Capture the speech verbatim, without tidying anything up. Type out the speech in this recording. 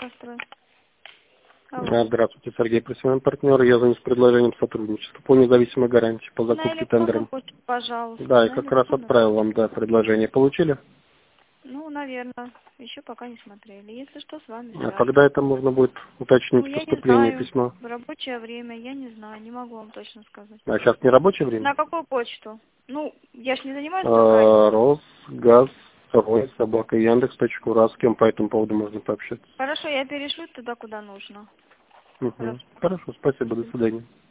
«Энергострой». А, здравствуйте, Сергей, профессиональный партнер. Я звоню с предложением сотрудничества по независимой гарантии по На закупке электронную тендером. почту, пожалуйста. Да, я На как раз электронную. отправил вам, да, предложение. Получили? Ну, наверное. Еще пока не смотрели. Если что, с вами А свяжем. когда это можно будет Ну, уточнить я не поступление знаю. письма? В рабочее время, я не знаю. Не могу вам точно сказать. А сейчас не рабочее время? На какую почту? Ну, я ж не занимаюсь заказом. А, Росгаз, второй, собака, Яндекс, точка ру. А с кем по этому поводу можно пообщаться? Хорошо, я перешлю туда, куда нужно. Угу. Хорошо. Хорошо, спасибо, до свидания.